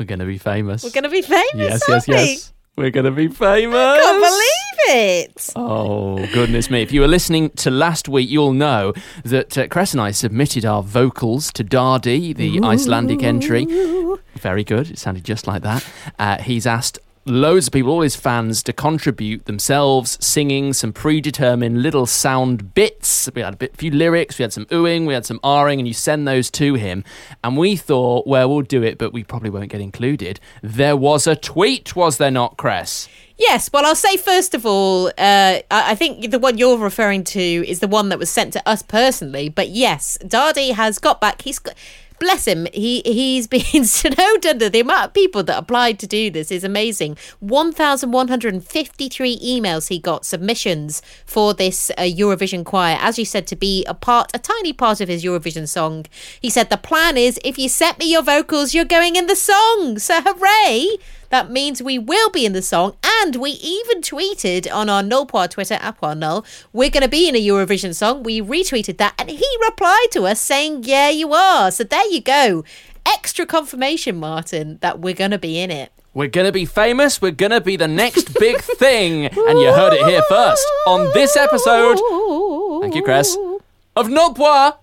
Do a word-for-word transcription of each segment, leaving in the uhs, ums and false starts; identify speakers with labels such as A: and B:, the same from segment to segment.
A: We're going to be famous.
B: We're going to be famous,
A: Yes,
B: aren't
A: yes, yes. We're going to be famous.
B: I can't believe it.
A: Oh, goodness me. If you were listening to last week, you'll know that uh, Cress and I submitted our vocals to Dardi, the Ooh. Icelandic entry. Very good. It sounded just like that. Uh, he's asked loads of people, all his fans, to contribute themselves, singing some predetermined little sound bits. We had a bit, few lyrics, we had some oohing, we had some ahhing, and you send those to him. And we thought, well, we'll do it, but we probably won't get included. There was a tweet, was there not, Cress?
B: Yes, well, I'll say first of all, uh, I think the one you're referring to is the one that was sent to us personally. But yes, Dardi has got back. He's got... Bless him, he, he's been snowed under. The amount of people that applied to do this is amazing. one thousand one hundred fifty-three emails he got, submissions for this uh, Eurovision choir, as you said, to be a part, a tiny part of his Eurovision song. He said, the plan is, if you sent me your vocals, you're going in the song. So hooray! That means we will be in the song, and we even tweeted on our Nulpoir Twitter, Apoir Null, we're going to be in a Eurovision song. We retweeted that, and he replied to us saying, yeah, you are. So there you go. Extra confirmation, Martin, that we're going to be in it.
A: We're going to be famous. We're going to be the next big thing. And you heard it here first on this episode. Thank you, Cress. Of Nulpoir.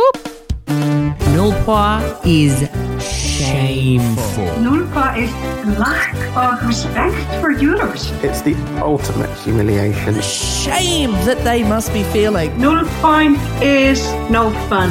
B: Nulpoir is shameful.
C: Nulpoir is lack of respect for Eurovision.
D: It's the ultimate humiliation.
E: The shame that they must be feeling.
C: Nulpoir is no fun.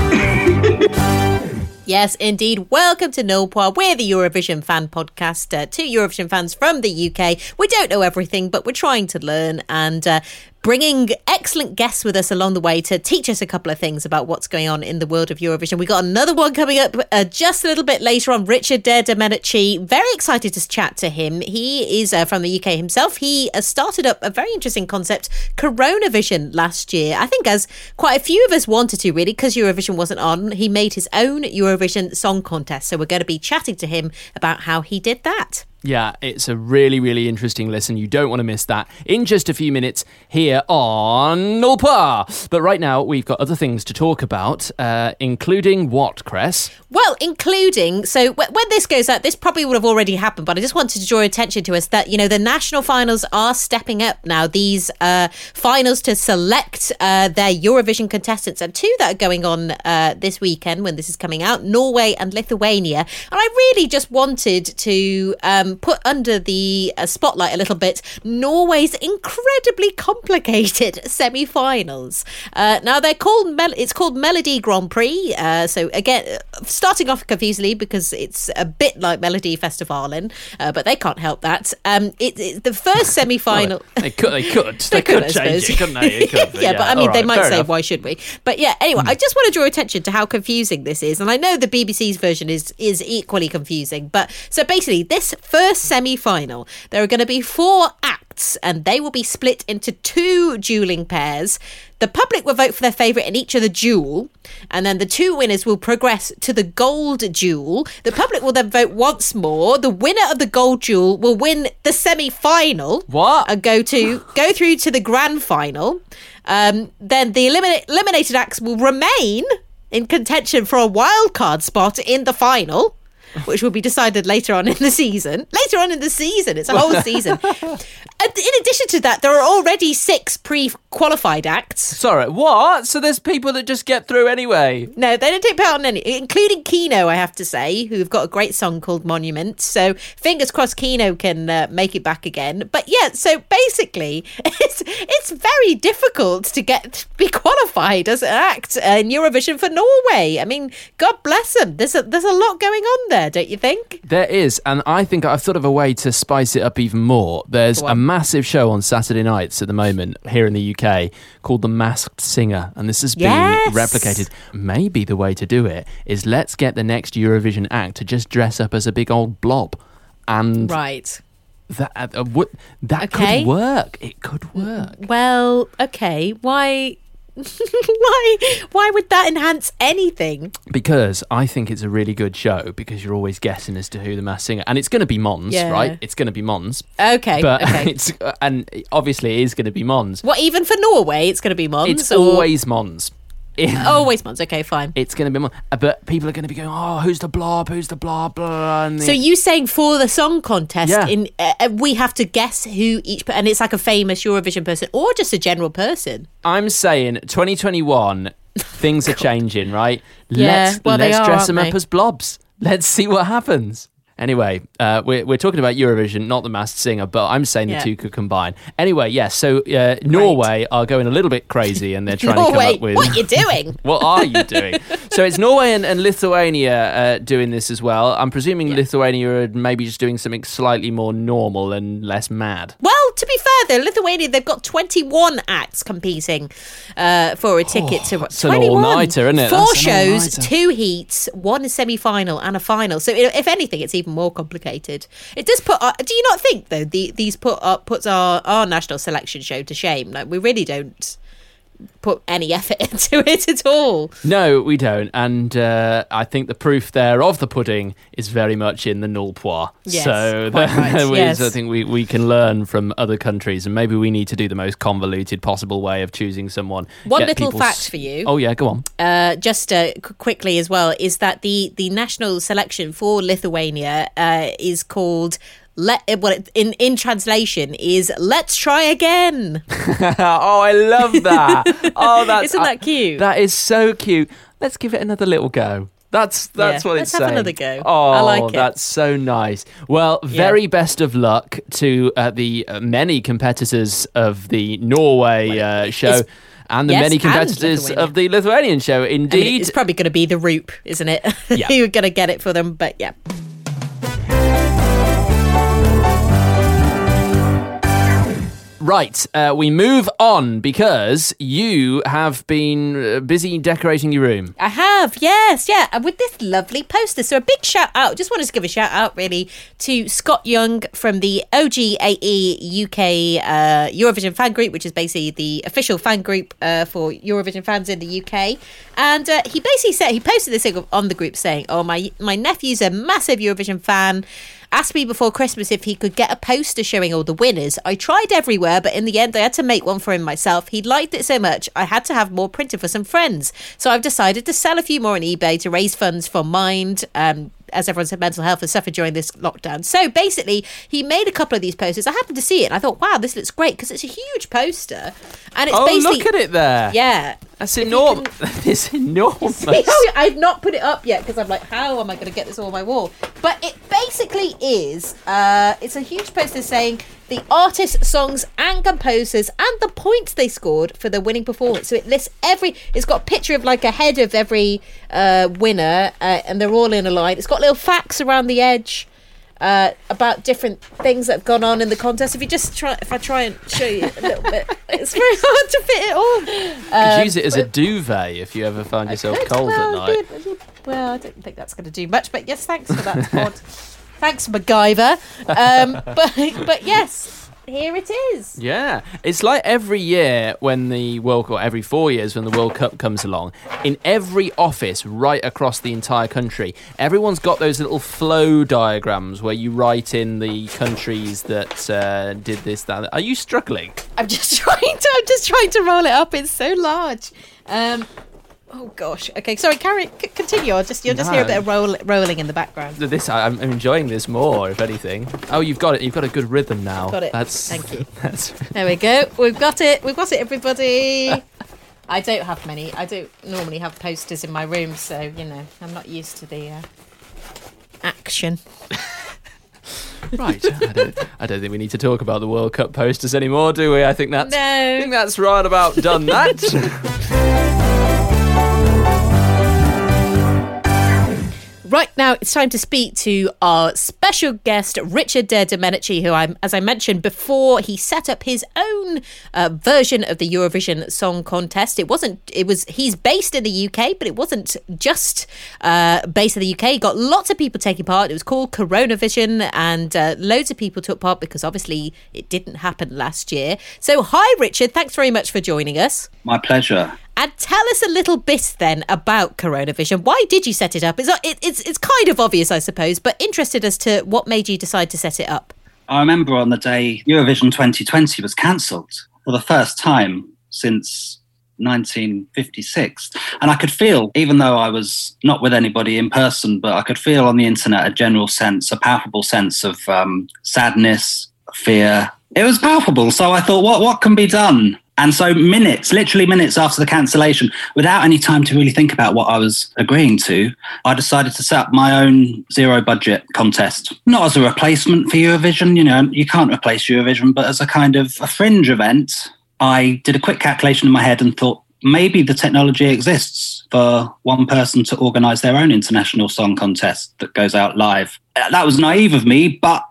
B: Yes, indeed. Welcome to Nulpoir. We're the Eurovision fan podcast. Uh, two Eurovision fans from the U K. We don't know everything, but we're trying to learn and uh, bringing excellent guests with us along the way to teach us a couple of things about what's going on in the world of Eurovision. We got another one coming up uh, just a little bit later on. Richard De Domenici. Very excited to chat to him. He is uh, from the U K himself. He uh, started up a very interesting concept, Coronavision, last year. I think as quite a few of us wanted to, really, because Eurovision wasn't on. He made his own Eurovision Song Contest. So we're going to be chatting to him about how he did that.
A: Yeah, it's a really, really interesting listen. You don't want to miss that in just a few minutes here on Nulpoir. But right now, we've got other things to talk about, uh, including what, Cress?
B: Well, including, so w- when this goes out, this probably would have already happened, but I just wanted to draw attention to us that, you know, the national finals are stepping up now. These uh, finals to select uh, their Eurovision contestants, and two that are going on uh, this weekend when this is coming out, Norway and Lithuania. And I really just wanted to... Um, put under the uh, spotlight a little bit Norway's incredibly complicated semi-finals. Uh, now they're called Mel- it's called Melody Grand Prix. Uh, so again, starting off confusingly because it's a bit like Melody Festivalen, uh, but they can't help that. Um, it, it's the first semi-final.
A: Well, they could, they could, they,
B: they
A: could,
B: could
A: change it, couldn't they? It could,
B: yeah,
A: yeah,
B: but I mean,
A: right,
B: they might say,
A: enough.
B: why should we? But yeah, anyway, mm. I just want to draw attention to how confusing this is, and I know the B B C's version is is equally confusing. But so basically, this first semi-final, there are going to be four acts and they will be split into two dueling pairs. The public will vote for their favourite in each of the duel, and then the two winners will progress to the gold duel. The public will then vote once more. The winner of the gold duel will win the semi-final.
A: What?
B: And go to go through to the grand final. Um, then the eliminate, eliminated acts will remain in contention for a wild card spot in the final, which will be decided later on in the season. Later on in the season. It's a whole season. And in addition to that, there are already six pre-qualified acts.
A: Sorry, what? So there's people that just get through anyway?
B: No, they don't take part in any, including Kino, I have to say, who've got a great song called Monument. So fingers crossed Kino can uh, make it back again. But yeah, so basically, it's it's very difficult to get be qualified as an act in Eurovision for Norway. I mean, God bless them. There's a, there's a lot going on there, don't you think?
A: There is, and I think I've thought of a way to spice it up even more. There's a massive show on Saturday nights at the moment here in the U K called The Masked Singer, and this has been
B: yes.
A: replicated. Maybe the way to do it is let's get the next Eurovision act to just dress up as a big old blob, and
B: right.
A: that uh, w- that
B: okay.
A: could work. It could work.
B: Well, okay, why? why why would that enhance anything?
A: Because I think it's a really good show, because you're always guessing as to who the Masked Singer, and it's going to be Mons,
B: yeah.
A: right? It's going to be Mons.
B: Okay,
A: but
B: okay.
A: it's and obviously it is going to be Mons.
B: What, even for Norway, it's going to be Mons?
A: It's
B: or?
A: always Mons.
B: Always Mons. Okay, fine.
A: It's going to be Mons. But people are going to be going, oh, who's the blob? Who's the blob? Blah, and the...
B: So you saying for the song contest,
A: Yeah.
B: in uh, we have to guess who each, and it's like a famous Eurovision person or just a general person.
A: I'm saying twenty twenty-one, things are changing, right?
B: Yeah,
A: let's
B: well, they
A: let's
B: are,
A: dress
B: aren't
A: them
B: they?
A: up as blobs. Let's see what happens. Anyway, uh, we're, we're talking about Eurovision, not The Masked Singer, but I'm saying
B: Yeah.
A: the two could combine. Anyway, yes, so uh, Norway are going a little bit crazy and they're trying
B: Norway,
A: to come up with...
B: what are you doing?
A: What are you doing? So it's Norway and, and Lithuania uh, doing this as well. I'm presuming
B: Yeah.
A: Lithuania are maybe just doing something slightly more normal and less mad.
B: Well, to be fair, though, Lithuania, they've got twenty-one acts competing uh, for a ticket to...
A: it's an
B: twenty-one.
A: all-nighter, isn't it?
B: Four
A: That's an
B: shows,
A: all-nighter.
B: two heats, one semi-final and a final. So i- if anything, it's even more complicated. It does put... Our, do you not think, though, the, these put uh, puts our, our national selection show to shame? Like, we really don't put any effort into it at all.
A: No, we don't. And uh, I think the proof there of the pudding is very much in the nullpois.
B: Yes,
A: so
B: quite
A: that
B: right,
A: is,
B: yes.
A: I think we, we can learn from other countries, and maybe we need to do the most convoluted possible way of choosing someone.
B: One
A: Get
B: little
A: people
B: fact
A: s-
B: for you.
A: Oh, yeah, go on.
B: Uh, just uh, qu- quickly as well, is that the, the national selection for Lithuania uh, is called... Let well, in in translation is "Let's try again."
A: Oh, I love that. Oh, that's
B: Isn't that cute?
A: That is so cute. Let's give it another little go. That's that's
B: Yeah,
A: what
B: let's
A: it's
B: have
A: saying.
B: another go.
A: Oh,
B: I like it.
A: that's so nice. Well, very best of luck to uh, the uh, many competitors of the Norway uh, show.
B: It's-
A: And the
B: Yes,
A: many
B: and
A: competitors
B: Lithuania.
A: of the Lithuanian show.
B: I mean,
A: Indeed.
B: it's probably going to be the Roop, isn't it?
A: Yeah.
B: You're going to get it for them, but yeah.
A: Right, uh, we move on because you have been uh, busy decorating your room.
B: I have, yes, yeah, and with this lovely poster. So a big shout out, just wanted to give a shout out really to Scott Young from the O G A E U K uh, Eurovision fan group, which is basically the official fan group uh, for Eurovision fans in the U K. And uh, he basically said, he posted this thing on the group saying, oh, my, my nephew's a massive Eurovision fan. Asked me before Christmas if he could get a poster showing all the winners. I tried everywhere, but in the end I had to make one for him myself. He liked it so much, I had to have more printed for some friends. So I've decided to sell a few more on eBay to raise funds for Mind, um, as everyone said, mental health has suffered during this lockdown. So basically, he made a couple of these posters. I happened to see it and I thought, wow, this looks great because it's a huge poster. And it's
A: Oh,
B: basically...
A: look at it there.
B: Yeah.
A: That's
B: If you
A: enormous. It's enormous.
B: See, I've not put it up yet because I'm like, how am I going to get this all on my wall? But it basically is, uh, it's a huge poster saying the artists, songs and composers and the points they scored for the winning performance. So it lists every, it's got a picture of like a head of every uh, winner uh, and they're all in a line. It's got little facts around the edge. Uh, about different things that have gone on in the contest. If you just try, if I try and show you a little bit, it's very hard to fit it all.
A: You
B: Um,
A: could use it as a duvet if you ever find yourself
B: could,
A: cold
B: well,
A: at night.
B: I did- Well, I don't think that's going to do much, but yes, thanks for that, Todd. Thanks, MacGyver. Um, but but yes, here it is.
A: Yeah, it's like every year when the World Cup, every four years when the World Cup comes along, in every office right across the entire country, everyone's got those little flow diagrams where you write in the countries that uh, did this, that. Are you struggling?
B: I'm just trying to. I'm just trying to roll it up. It's so large. Um, oh gosh. Okay, sorry. Carry. C- continue. I'll just you'll just hear a bit of roll, rolling in the background.
A: This I'm I'm enjoying this more, if anything. Oh, you've got it. You've got a good rhythm now.
B: Got it.
A: That's,
B: Thank you.
A: That's
B: There we go. We've got it. We've got it, everybody. I don't have many. I don't normally have posters in my room, so you know I'm not used to the uh, action.
A: right. I don't, I don't think we need to talk about the World Cup posters anymore, do we? I think that's. I
B: No.
A: think that's right about done. That.
B: Right now, it's time to speak to our special guest, Richard De Domenici, who, I'm, as I mentioned before, he set up his own uh, version of the Eurovision Song Contest. It wasn't, it was, he's based in the U K, but it wasn't just uh, based in the U K. He got lots of people taking part. It was called Coronavision, and uh, loads of people took part because obviously it didn't happen last year. So, hi, Richard. Thanks very much for joining us.
F: My pleasure.
B: And tell us a little bit then about Coronavision. Why did you set it up? It's, it, it's, it's kind of obvious, I suppose, but interested as to what made you decide to set it up.
F: I remember on the day Eurovision twenty twenty was cancelled for the first time since nineteen fifty-six. And I could feel, even though I was not with anybody in person, but I could feel on the internet a general sense, a palpable sense of um, sadness, fear. It was palpable. So I thought, what what can be done? And so minutes, literally minutes after the cancellation, without any time to really think about what I was agreeing to, I decided to set up my own zero budget contest. Not as a replacement for Eurovision, you know, you can't replace Eurovision, but as a kind of a fringe event. I did a quick calculation in my head and thought maybe the technology exists for one person to organise their own international song contest that goes out live. That was naive of me, but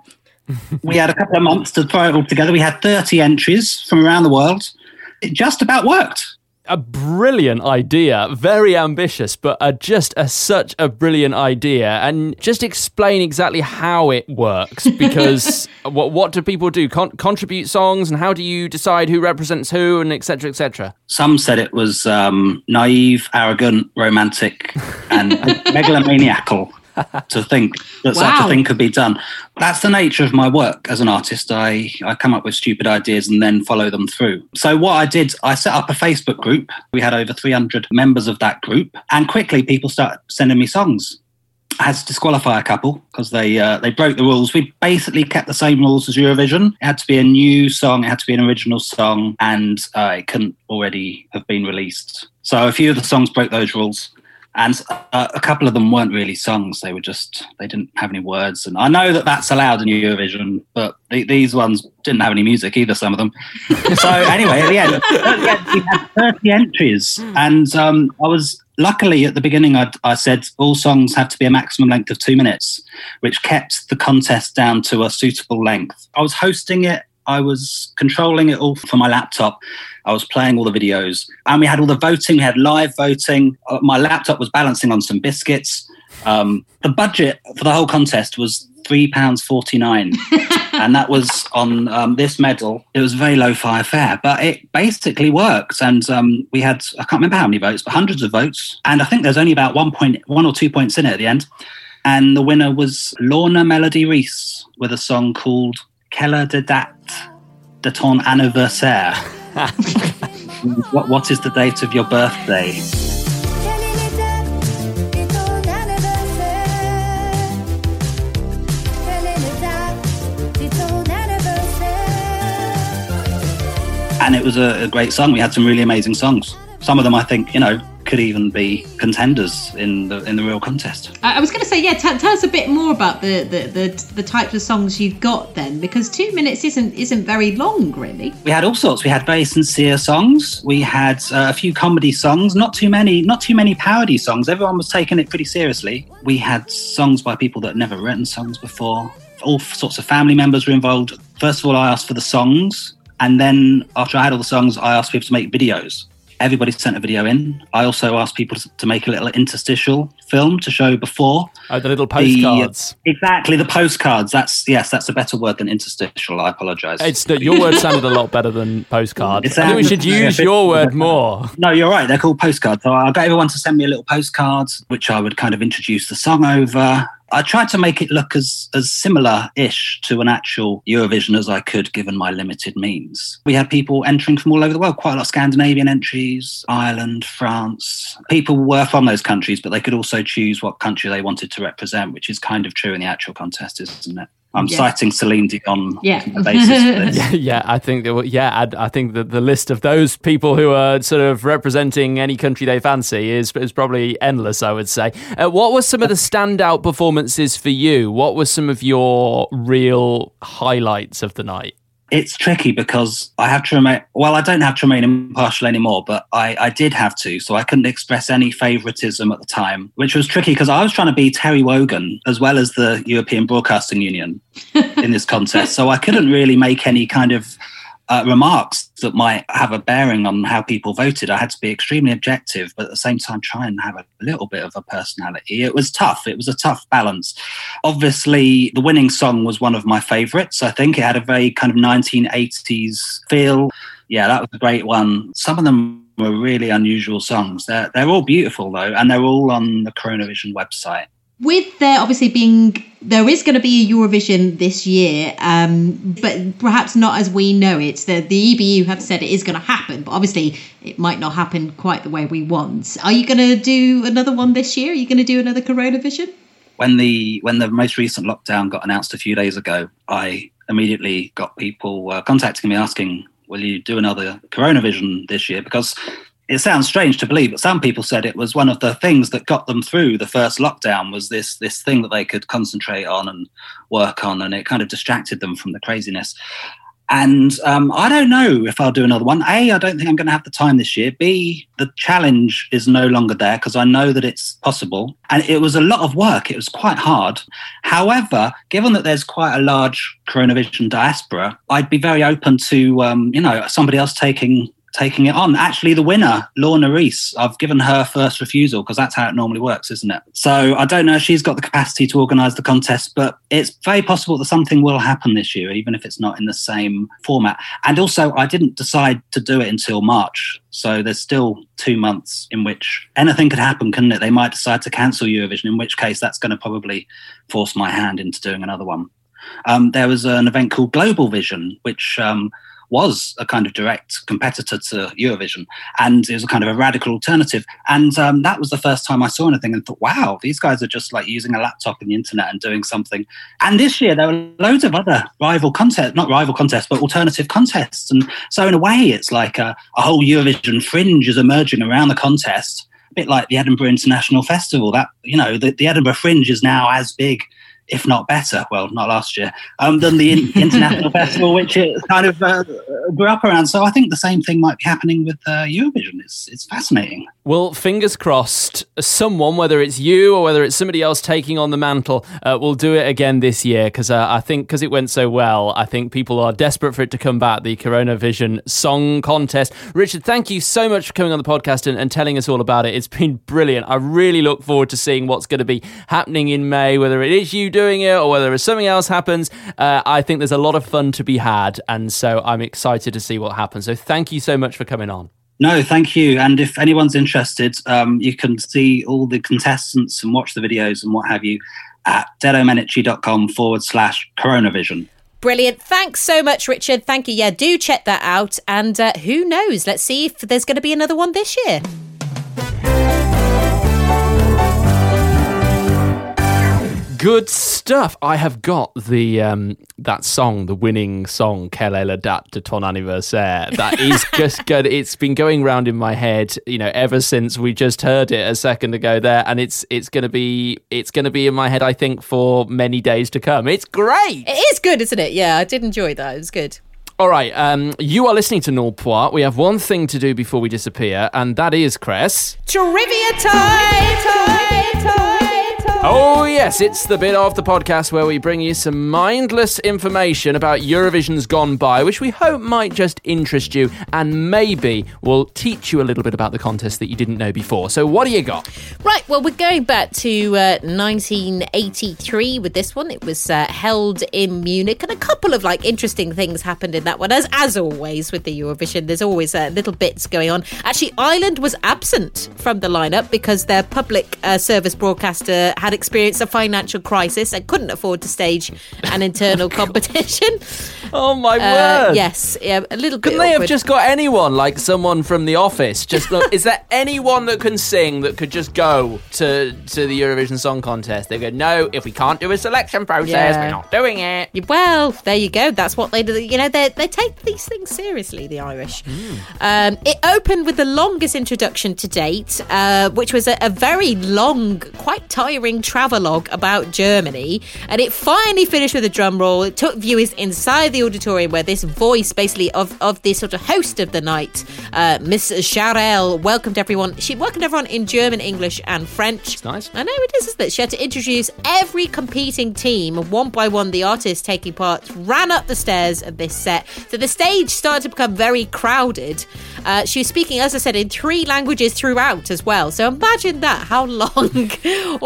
F: we had a couple of months to throw it all together. We had thirty entries from around the world. It just about worked.
A: A brilliant idea, very ambitious, but uh, just a, such a brilliant idea. And just explain exactly how it works, because what what do people do? Con- contribute songs, and how do you decide who represents who, and et cetera, et cetera?
F: Some said it was um, naive, arrogant, romantic, and megalomaniacal to think that
B: Wow.
F: such a thing could be done. That's the nature of my work as an artist. I, I come up with stupid ideas and then follow them through. So what I did, I set up a Facebook group. We had over three hundred members of that group, and quickly people started sending me songs. I had to disqualify a couple because they uh, they broke the rules. We basically kept the same rules as Eurovision. It had to be a new song, it had to be an original song, and uh, it couldn't already have been released. So a few of the songs broke those rules. And uh, a couple of them weren't really songs. They were just, they didn't have any words. And I know that that's allowed in Eurovision, but th- these ones didn't have any music either, some of them. So anyway, at the end, we had thirty entries. And um, I was, luckily at the beginning, I, I said all songs have to be a maximum length of two minutes, which kept the contest down to a suitable length. I was hosting it. I was controlling it all from my laptop. I was playing all the videos, and we had all the voting. We had live voting. Uh, my laptop was balancing on some biscuits. Um, the budget for the whole contest was three pounds forty-nine, and that was on um, this medal. It was very low-fi fare, but it basically works. And um, we had, I can't remember how many votes, but hundreds of votes. And I think there's only about one point, one or two points in it at the end. And the winner was Lorna Melody Reese with a song called Quelle de date de ton anniversaire? what, what is the date of your birthday? And it was a, a great song. We had some really amazing songs. Some of them, I think, you know, could even be contenders in the in the real contest.
G: I was going to say, yeah, t- tell us a bit more about the, the, the, the types of songs you've got then, because two minutes isn't isn't very long, really.
F: We had all sorts. We had very sincere songs. We had uh, a few comedy songs, not too many, not too many parody songs. Everyone was taking it pretty seriously. We had songs by people that had never written songs before. All sorts of family members were involved. First of all, I asked for the songs, and then after I had all the songs, I asked people to make videos. Everybody sent a video in. I also asked people to, to make a little interstitial film to show before.
A: Oh, the little postcards.
F: The, exactly, the postcards. That's yes, that's a better word than interstitial. I apologise.
A: It's your word sounded a lot better than postcard.
F: It's
A: I think we should use your word more.
F: No, you're right. They're called postcards. So I got everyone to send me a little postcard, which I would kind of introduce the song over. I tried to make it look as, as similar-ish to an actual Eurovision as I could, given my limited means. We had people entering from all over the world, quite a lot of Scandinavian entries, Ireland, France. People were from those countries, but they could also choose what country they wanted to represent, which is kind of true in the actual contest, isn't it? I'm
G: yeah.
F: citing Celine Dion
G: yeah.
F: on the basis for this.
A: yeah, yeah, I think that. Yeah, I, I think that the list of those people who are sort of representing any country they fancy is is probably endless. I would say. Uh, what were some of the standout performances for you? What were some of your real highlights of the night?
F: It's tricky because I have to remain, well, I don't have to remain impartial anymore, but I, I did have to, so I couldn't express any favouritism at the time, which was tricky because I was trying to be Terry Wogan as well as the European Broadcasting Union in this contest, so I couldn't really make any kind of uh, remarks that might have a bearing on how people voted. I had to be extremely objective, but at the same time try and have a little bit of a personality. It was tough. It was a tough balance. Obviously, the winning song was one of my favourites. I think it had a very kind of nineteen eighties feel. Yeah, that was a great one. Some of them were really unusual songs. They're, they're all beautiful, though, and they're all on the Coronavision website.
G: With there obviously being, there is going to be a Eurovision this year, um, but perhaps not as we know it. The, the E B U have said it is going to happen, but obviously it might not happen quite the way we want. Are you going to do another one this year? Are you going to do another Coronavision?
F: When the when the most recent lockdown got announced a few days ago, I immediately got people uh, contacting me asking, will you do another Coronavision this year? Because it sounds strange to believe, but some people said it was one of the things that got them through the first lockdown, was this this thing that they could concentrate on and work on, and it kind of distracted them from the craziness. And um, I don't know if I'll do another one. A, I don't think I'm going to have the time this year. B, the challenge is no longer there because I know that it's possible. And it was a lot of work. It was quite hard. However, given that there's quite a large Coronavision diaspora, I'd be very open to, um, you know, somebody else taking taking it on. Actually, the winner, Lorna Reese, I've given her first refusal because that's how it normally works, isn't it? So I don't know if she's got the capacity to organise the contest, but it's very possible that something will happen this year, even if it's not in the same format. And also, I didn't decide to do it until March. So there's still two months in which anything could happen, couldn't it? They might decide to cancel Eurovision, in which case that's going to probably force my hand into doing another one. Um, there was an event called Global Vision, which um, was a kind of direct competitor to Eurovision, and it was a kind of a radical alternative. And um, that was the first time I saw anything and thought, wow, these guys are just like using a laptop and the internet and doing something. And this year there were loads of other rival contests, not rival contests, but alternative contests. And so in a way, it's like a, a whole Eurovision fringe is emerging around the contest, a bit like the Edinburgh International Festival. That, you know, the, the Edinburgh Fringe is now as big, if not better, well, not last year, um, than the in- International Festival, which it kind of uh, grew up around. So I think the same thing might be happening with uh, Eurovision. It's, it's fascinating.
A: Well, fingers crossed, someone, whether it's you or whether it's somebody else taking on the mantle, uh, will do it again this year, because uh, I think because it went so well, I think people are desperate for it to come back, the Coronavision Song Contest. Richard, thank you so much for coming on the podcast and, and telling us all about it. It's been brilliant. I really look forward to seeing what's going to be happening in May, whether it is you doing it or whether something else happens. Uh, I think there's a lot of fun to be had, and so I'm excited to see what happens. So thank you so much for coming on.
F: No, thank you. And if anyone's interested, um, you can see all the contestants and watch the videos and what have you at dedomenici.com forward slash Coronavision.
B: Brilliant. Thanks so much, Richard. Thank you. Yeah, do check that out. And uh, who knows? Let's see if there's going to be another one this year.
A: Good stuff. I have got the um, that song, the winning song, Quelle est la date de ton anniversaire. That is just good. It's been going round in my head, you know, ever since we just heard it a second ago there, and it's it's gonna be it's gonna be in my head, I think, for many days to come. It's great.
B: It is good, isn't it? Yeah, I did enjoy that. It was good.
A: All right, um, you are listening to Null Poir. We have one thing to do before we disappear, and that is, Cress,
B: Trivia time! time, time.
A: Oh, yes, it's the bit of the podcast where we bring you some mindless information about Eurovision's gone by, which we hope might just interest you and maybe will teach you a little bit about the contest that you didn't know before. So what do you got?
B: Right, well, we're going back to uh, nineteen eighty-three with this one. It was uh, held in Munich, and a couple of like interesting things happened in that one. As, as always with the Eurovision, there's always uh, little bits going on. Actually, Ireland was absent from the lineup because their public uh, service broadcaster had experienced a financial crisis and couldn't afford to stage an internal competition.
A: Oh my
B: uh,
A: word!
B: Yes, yeah, a little bit.
A: Couldn't they
B: awkward.
A: have just got anyone, like someone from The Office? Just look, is there anyone that can sing that could just go to to the Eurovision Song Contest? They go, no, if we can't do a selection process,
B: Yeah.
A: we're not doing it.
B: Well, there you go. That's what they do. You know, they they take these things seriously, the Irish. Mm. Um, it opened with the longest introduction to date, uh, which was a, a very long, quite tiring travelogue about Germany, and it finally finished with a drum roll. It took viewers inside the auditorium where this voice, basically of of the sort of host of the night, uh, Miss Charel, welcomed everyone. She welcomed everyone in German, English, and French.
A: It's nice.
B: I know it is, isn't it? She had to introduce every competing team, one by one. The artists taking part ran up the stairs of this set, so the stage started to become very crowded. Uh, she was speaking, as I said, in three languages throughout as well. So imagine that, how long all of that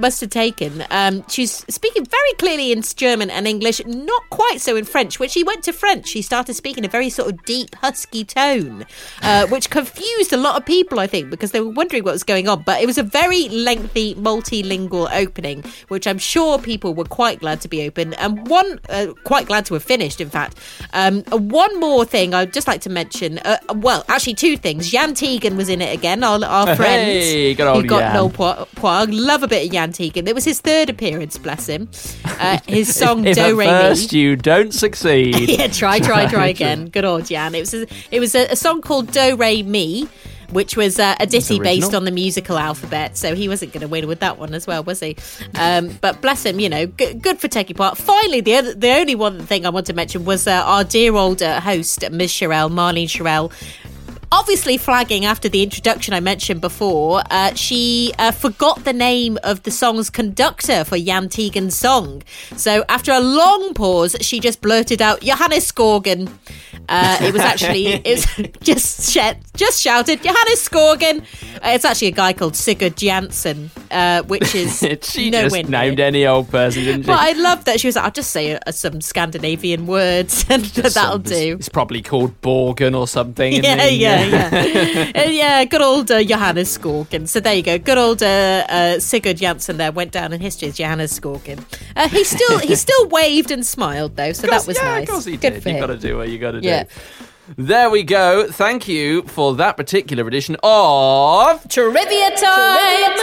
B: must have taken. Um, she's speaking very clearly in German and English, not quite so in French. When she went to French, she started speaking a very sort of deep, husky tone, uh, which confused a lot of people, I think, because they were wondering what was going on. But it was a very lengthy, multilingual opening, which I'm sure people were quite glad to be open, and one uh, quite glad to have finished, in fact. Um, one more thing I'd just like to mention. Uh, well, actually, two things. Jan Tegan was in it again, our, our friend.
A: Hey, good old
B: who got
A: Jan.
B: no po- poir. Love a bit of Jan Tegan. It was his third appearance, bless him. Uh, his song
A: if, if
B: Do Re
A: at
B: Mi.
A: first you don't succeed.
B: yeah, try, try, try again. Good old Jan. It was a, it was a, a song called Do Re Mi, which was uh, a ditty based on the musical alphabet, so he wasn't going to win with that one as well, was he? Um, but bless him, you know, g- good for taking part. Finally, the other, the only one thing I want to mention was uh, our dear old uh, host, Miz Sherelle, Marlene Sherelle. Obviously flagging after the introduction I mentioned before, uh, she uh, forgot the name of the song's conductor for Jan Tegan's song. So after a long pause, she just blurted out, Johannes Skorgen. Uh, it was actually, it was just sh- just shouted, Johannes Skorgen. Uh, it's actually a guy called Sigurd Jansen, uh, which is
A: She
B: no
A: just
B: win
A: named
B: here.
A: any old person, didn't she?
B: But I love that she was like, I'll just say uh, some Scandinavian words and that'll
A: Some-
B: do.
A: It's probably called Borgen or something. in
B: Yeah,
A: the-
B: yeah, yeah. uh, yeah, good old uh, Johannes Skorgen. So there you go. Good old uh, uh, Sigurd Jansen there went down in history as Johannes Skorgen. Uh, he still he still waved and smiled though, so that was
A: yeah,
B: nice.
A: Of course he
B: Good
A: did.
B: for
A: You've
B: him.
A: got to do what you got to do.
B: Yeah.
A: There we go. Thank you for that particular edition of
B: Trivia time!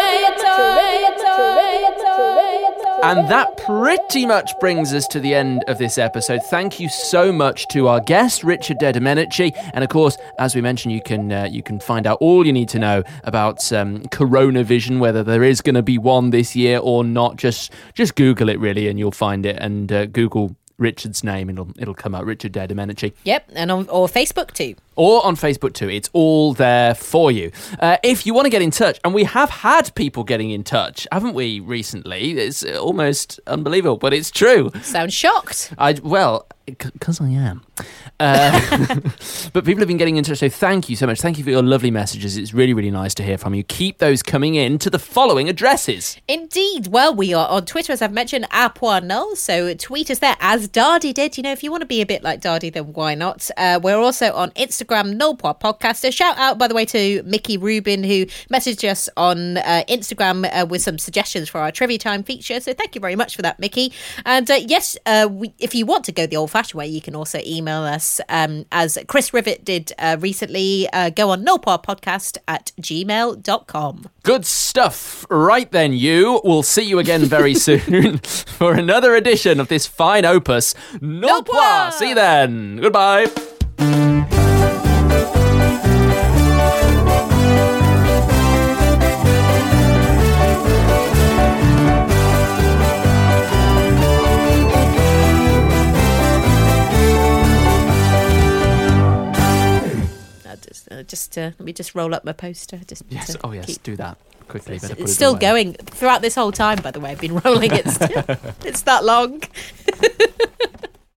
A: And that pretty much brings us to the end of this episode. Thank you so much to our guest, Richard De Domenici. And of course, as we mentioned, you can uh, you can find out all you need to know about um, Coronavision, whether there is going to be one this year or not. Just just Google it, really, and you'll find it. And uh, Google Richard's name, and it'll, it'll come up, Richard De Domenici.
B: Yep, and on or Facebook too.
A: Or on Facebook too. It's all there for you. Uh, if you want to get in touch, and we have had people getting in touch, haven't we, recently? It's almost unbelievable, but it's true.
B: Sound shocked.
A: I Well, because I am. Uh, but people have been getting in touch, so thank you so much. Thank you for your lovely messages. It's really, really nice to hear from you. Keep those coming in to the following addresses.
B: Indeed. Well, we are on Twitter, as I've mentioned, à Point Null. So tweet us there, as Dardy did. You know, if you want to be a bit like Dardy, then why not? Uh, we're also on Instagram, Null Point Podcast. A shout out, by the way, to Mickey Rubin, who messaged us on uh, Instagram uh, with some suggestions for our Trivia Time feature. So thank you very much for that, Mickey. And uh, yes, uh, we, if you want to go the old-fashioned way, you can also email us, um, as Chris Rivet did uh, recently. Uh, go on nullpodpodcast at gmail dot com.
A: Good stuff. Right then, you. We'll see you again very soon for another edition of this fine opus, Null Point. See you then. Goodbye.
B: Uh, just uh, let me just roll up my poster. Just
A: Yes.
B: to
A: Oh, yes.
B: keep-
A: Do that quickly.
B: It's,
A: Better put
B: it's
A: it
B: still
A: away.
B: going throughout this whole time. By the way, I've been rolling it. Still. It's that long.